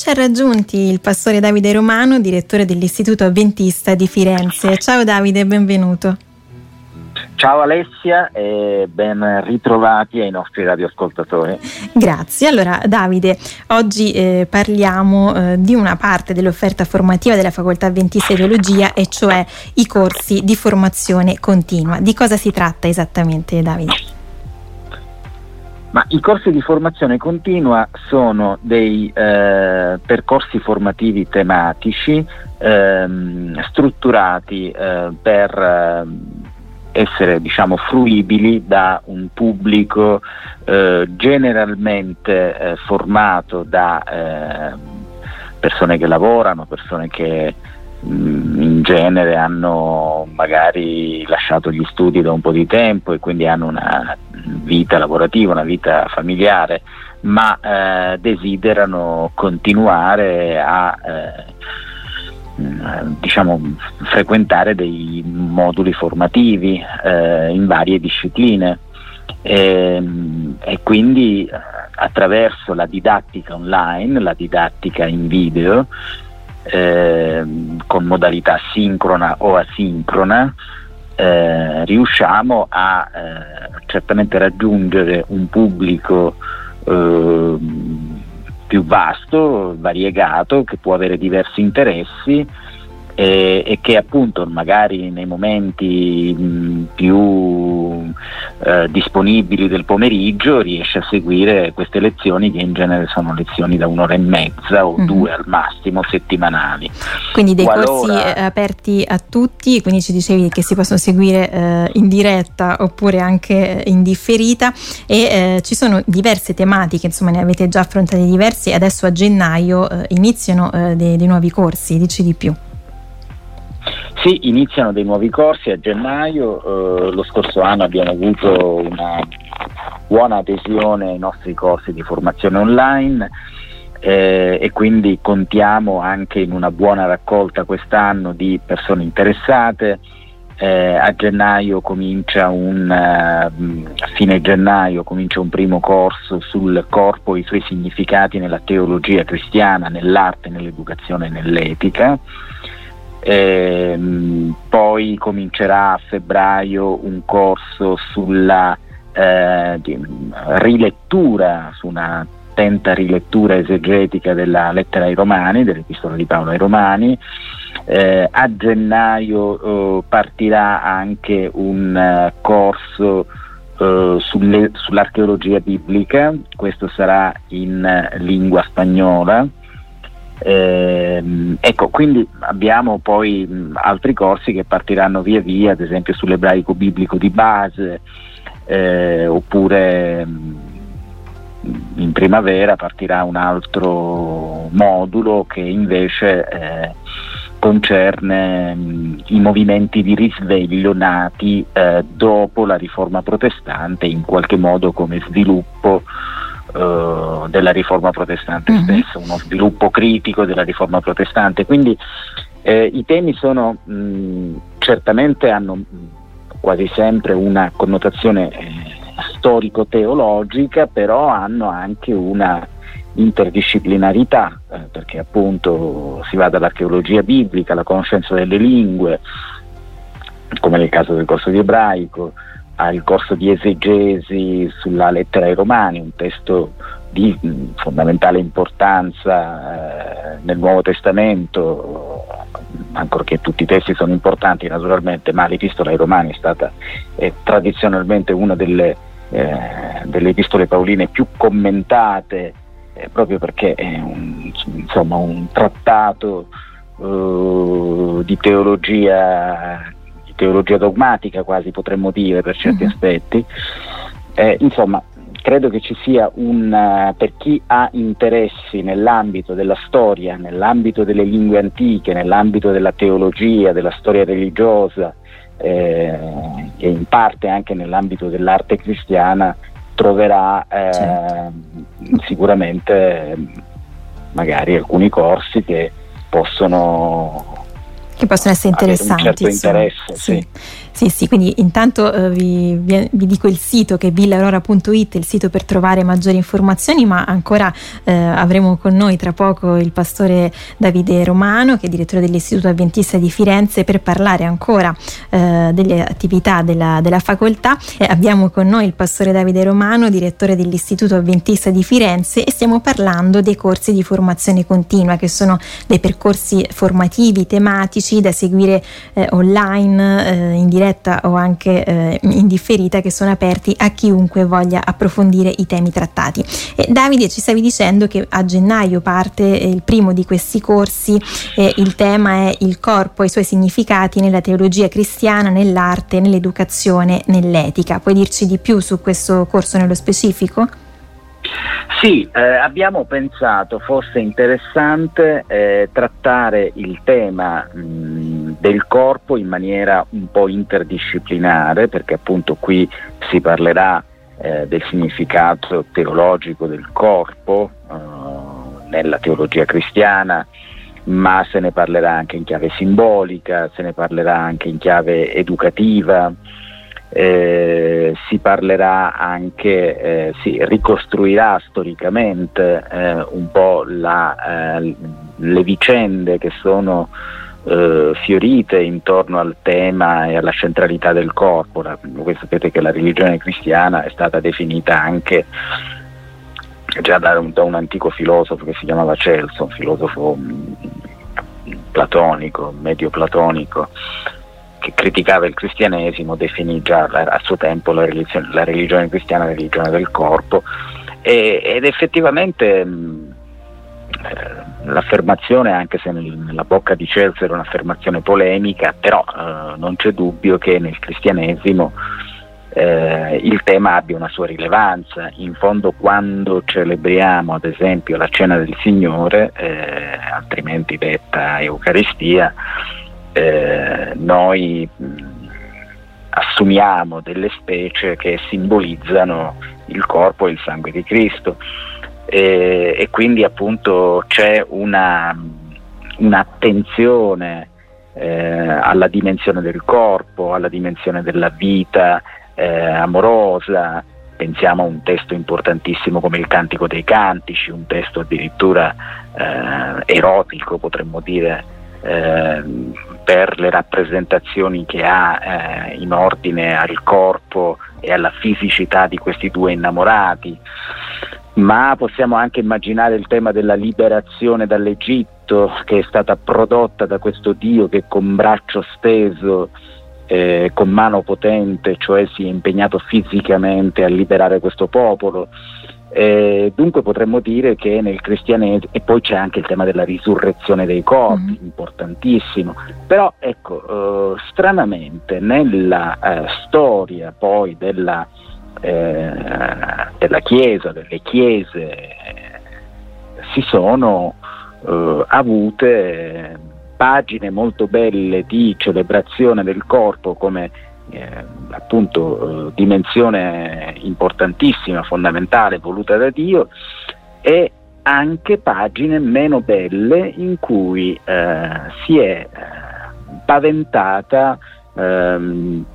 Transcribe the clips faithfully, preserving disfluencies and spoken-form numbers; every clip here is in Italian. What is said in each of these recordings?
ci ha raggiunti il pastore Davide Romano, direttore dell'Istituto Adventista di Firenze. Ciao Davide, benvenuto. Ciao Alessia e ben ritrovati ai nostri radioascoltatori. Grazie. Allora Davide, oggi eh, parliamo eh, di una parte dell'offerta formativa della Facoltà Adventista di Teologia, e cioè i corsi di formazione continua. Di cosa si tratta esattamente, Davide? Ma i corsi di formazione continua sono dei eh, percorsi formativi tematici ehm, strutturati eh, per eh, essere, diciamo, fruibili da un pubblico eh, generalmente eh, formato da eh, persone che lavorano, persone che mh, in genere hanno magari lasciato gli studi da un po' di tempo e quindi hanno una vita lavorativa, una vita familiare, ma eh, desiderano continuare a eh, diciamo frequentare dei moduli formativi eh, in varie discipline e, e quindi attraverso la didattica online, la didattica in video eh, con modalità sincrona o asincrona eh, riusciamo a eh, certamente raggiungere un pubblico eh, più vasto, variegato, che può avere diversi interessi e, e che appunto magari nei momenti mh, più eh, disponibili del pomeriggio riesce a seguire queste lezioni, che in genere sono lezioni da un'ora e mezza o mm-hmm. due al massimo settimanali. Quindi dei Qualora... corsi eh, aperti a tutti, quindi ci dicevi che si possono seguire eh, in diretta oppure anche in differita, e eh, ci sono diverse tematiche, insomma ne avete già affrontate diversi, e adesso a gennaio eh, iniziano eh, dei, dei nuovi corsi. Dici di più. Sì, iniziano dei nuovi corsi a gennaio. Eh, lo scorso anno abbiamo avuto una buona adesione ai nostri corsi di formazione online eh, e quindi contiamo anche in una buona raccolta quest'anno di persone interessate. Eh, a gennaio comincia un uh, a fine gennaio comincia un primo corso sul corpo e i suoi significati nella teologia cristiana, nell'arte, nell'educazione e nell'etica. Eh, poi comincerà a febbraio un corso sulla eh, rilettura, su una attenta rilettura esegetica della lettera ai Romani, dell'Epistola di Paolo ai Romani. Eh, a gennaio eh, partirà anche un uh, corso uh, sulle, sull'archeologia biblica. Questo sarà in uh, lingua spagnola. Eh, ecco, quindi abbiamo poi mh, altri corsi che partiranno via via, ad esempio sull'ebraico biblico di base, eh, oppure mh, in primavera partirà un altro modulo che invece eh, concerne mh, i movimenti di risveglio nati eh, dopo la Riforma Protestante, in qualche modo come sviluppo Uh, della Riforma Protestante mm-hmm. stessa, uno sviluppo critico della Riforma Protestante. Quindi eh, i temi sono mh, certamente hanno mh, quasi sempre una connotazione eh, storico-teologica, però hanno anche una interdisciplinarità, eh, perché appunto si va dall'archeologia biblica alla conoscenza delle lingue, come nel caso del corso di ebraico, al corso di esegesi sulla lettera ai Romani, un testo di mh, fondamentale importanza eh, nel Nuovo Testamento, ancorché tutti i testi sono importanti naturalmente, ma l'Epistola ai Romani è stata è tradizionalmente una delle, eh, delle epistole pauline più commentate, eh, proprio perché è un, insomma, un trattato uh, di teologia teologia dogmatica, quasi potremmo dire per certi mm-hmm. aspetti. Eh, insomma, credo che ci sia un uh, per chi ha interessi nell'ambito della storia, nell'ambito delle lingue antiche, nell'ambito della teologia, della storia religiosa eh, e in parte anche nell'ambito dell'arte cristiana, troverà eh, certo. sicuramente magari alcuni corsi che possono che che possono essere interessanti, un certo interesse. Sì. Sì. Sì, sì, quindi intanto eh, vi, vi, vi dico il sito, che è villa aurora punto it, il sito per trovare maggiori informazioni, ma ancora eh, avremo con noi tra poco il pastore Davide Romano, che è direttore dell'Istituto Adventista di Firenze, per parlare ancora eh, delle attività della, della facoltà. Eh, abbiamo con noi il pastore Davide Romano, direttore dell'Istituto Adventista di Firenze, e stiamo parlando dei corsi di formazione continua, che sono dei percorsi formativi, tematici, da seguire eh, online, eh, in diretta o anche eh, in differita, che sono aperti a chiunque voglia approfondire i temi trattati. E Davide, ci stavi dicendo che a gennaio parte il primo di questi corsi, e il tema è il corpo e i suoi significati nella teologia cristiana, nell'arte, nell'educazione, nell'etica. Puoi dirci di più su questo corso nello specifico? Sì, eh, abbiamo pensato fosse interessante eh, trattare il tema mh, del corpo in maniera un po' interdisciplinare, perché appunto qui si parlerà eh, del significato teologico del corpo eh, nella teologia cristiana, ma se ne parlerà anche in chiave simbolica, se ne parlerà anche in chiave educativa. Eh, si parlerà anche, eh, si ricostruirà storicamente eh, un po' la, eh, le vicende che sono eh, fiorite intorno al tema e alla centralità del corpo. La, voi sapete che la religione cristiana è stata definita anche già da un, da un antico filosofo che si chiamava Celso, un filosofo mh, platonico, medio platonico, che criticava il cristianesimo, definì già a suo tempo la religione, la religione cristiana religione del corpo, e, ed effettivamente mh, eh, l'affermazione, anche se nel, nella bocca di Celso era un'affermazione polemica, però eh, non c'è dubbio che nel cristianesimo eh, il tema abbia una sua rilevanza. In fondo, quando celebriamo ad esempio la cena del Signore, eh, altrimenti detta Eucaristia, Eh, noi mh, assumiamo delle specie che simbolizzano il corpo e il sangue di Cristo, e, e quindi appunto c'è una, un'attenzione eh, alla dimensione del corpo, alla dimensione della vita eh, amorosa. Pensiamo a un testo importantissimo come il Cantico dei Cantici, un testo addirittura eh, erotico, potremmo dire, Eh, per le rappresentazioni che ha eh, in ordine al corpo e alla fisicità di questi due innamorati. Ma possiamo anche immaginare il tema della liberazione dall'Egitto, che è stata prodotta da questo Dio che con braccio steso, eh, con mano potente, cioè si è impegnato fisicamente a liberare questo popolo. Eh, dunque potremmo dire che nel cristianesimo, e poi c'è anche il tema della risurrezione dei corpi, mm. importantissimo, però ecco, eh, stranamente nella eh, storia poi della, eh, della Chiesa, delle chiese, eh, si sono eh, avute pagine molto belle di celebrazione del corpo come Eh, appunto eh, dimensione importantissima, fondamentale, voluta da Dio, e anche pagine meno belle in cui eh, si è eh, paventata ehm,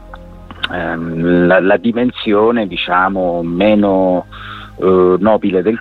ehm, la, la dimensione, diciamo, meno eh, nobile del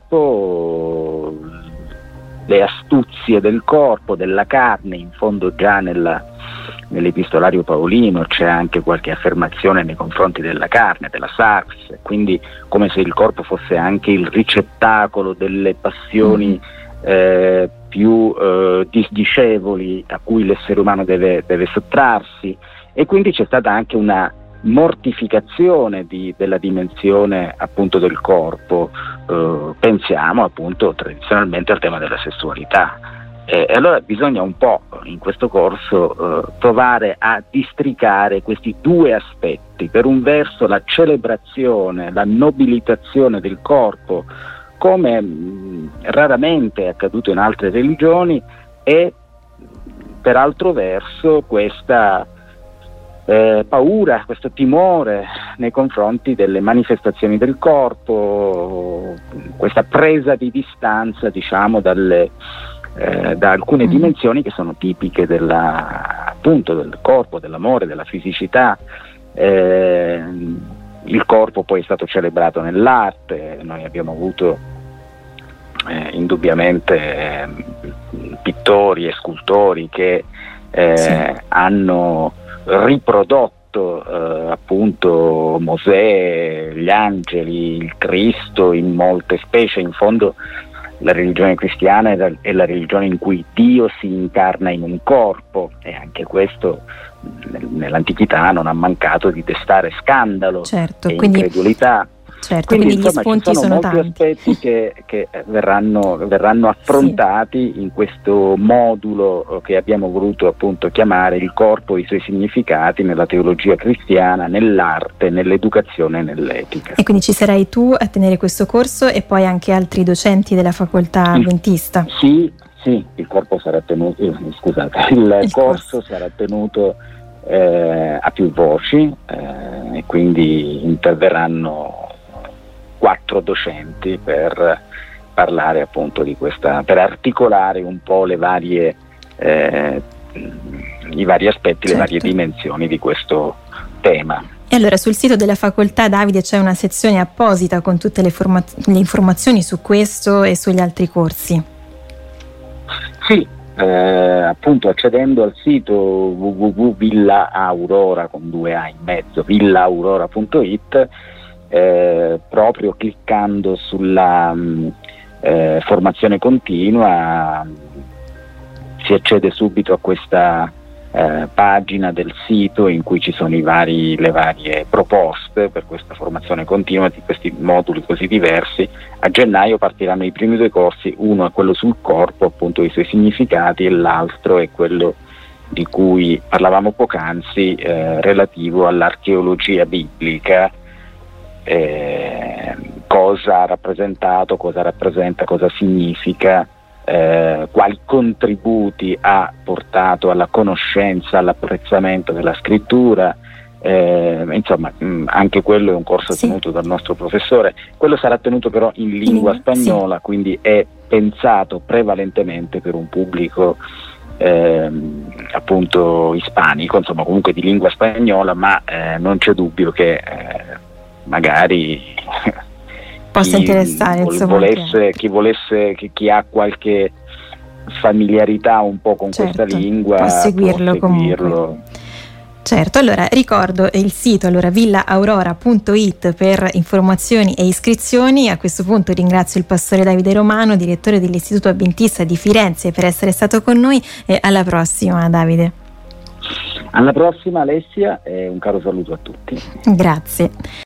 corpo, le astuzie del corpo, della carne. In fondo già nella nell'epistolario paolino c'è anche qualche affermazione nei confronti della carne, della sarx, quindi come se il corpo fosse anche il ricettacolo delle passioni eh, più eh, disdicevoli a cui l'essere umano deve, deve sottrarsi, e quindi c'è stata anche una mortificazione di, della dimensione appunto del corpo. Eh, pensiamo appunto tradizionalmente al tema della sessualità. E eh, allora bisogna un po' in questo corso eh, provare a districare questi due aspetti: per un verso la celebrazione, la nobilitazione del corpo, come mh, raramente è accaduto in altre religioni, e per altro verso questa eh, paura, questo timore nei confronti delle manifestazioni del corpo, questa presa di distanza, diciamo, dalle eh, da alcune mm. dimensioni che sono tipiche della, appunto del corpo, dell'amore, della fisicità. Eh, il corpo poi è stato celebrato nell'arte, noi abbiamo avuto eh, indubbiamente eh, pittori e scultori che eh, sì. hanno riprodotto eh, appunto Mosè, gli angeli, il Cristo in molte specie. In fondo la religione cristiana è la, è la religione in cui Dio si incarna in un corpo, e anche questo nel, nell'antichità non ha mancato di destare scandalo certo, e quindi, incredulità. Certo, quindi, quindi insomma, gli spunti ci sono, sono molti tanti. aspetti che, che verranno, verranno affrontati sì. in questo modulo che abbiamo voluto appunto chiamare il corpo e i suoi significati nella teologia cristiana, nell'arte, nell'educazione e nell'etica. E quindi ci sarai tu a tenere questo corso e poi anche altri docenti della facoltà adventista? Sì, sì, il corpo sarà tenuto, eh, scusate, il, il corso, corso sarà tenuto eh, a più voci eh, e quindi interverranno quattro docenti per parlare appunto di questa, per articolare un po' le varie eh, i vari aspetti, certo. le varie dimensioni di questo tema. E allora sul sito della facoltà, Davide, c'è una sezione apposita con tutte le, forma- le informazioni su questo e sugli altri corsi? Sì, eh, appunto accedendo al sito w w w punto villa aurora con due A in mezzo, villa aurora punto it, Eh, proprio cliccando sulla mh, eh, formazione continua si accede subito a questa eh, pagina del sito in cui ci sono i vari, le varie proposte per questa formazione continua di questi moduli così diversi. A gennaio partiranno i primi due corsi, uno è quello sul corpo, appunto i suoi significati, e l'altro è quello di cui parlavamo poc'anzi, eh, relativo all'archeologia biblica. Eh, cosa ha rappresentato, cosa rappresenta, cosa significa, eh, quali contributi ha portato alla conoscenza, all'apprezzamento della scrittura, eh, insomma mh, anche quello è un corso sì. tenuto dal nostro professore. Quello sarà tenuto però in lingua mm, spagnola, sì. quindi è pensato prevalentemente per un pubblico eh, appunto ispanico, insomma comunque di lingua spagnola, ma eh, non c'è dubbio che eh, magari possa chi interessare vol- insomma, volesse, chi volesse chi, chi ha qualche familiarità un po' con certo, questa lingua può seguirlo, può seguirlo. Comunque certo. Allora ricordo il sito, allora villa aurora punto it per informazioni e iscrizioni. A questo punto ringrazio il pastore Davide Romano, direttore dell'Istituto Adventista di Firenze, per essere stato con noi, e alla prossima, Davide. Alla prossima, Alessia, e un caro saluto a tutti. Grazie.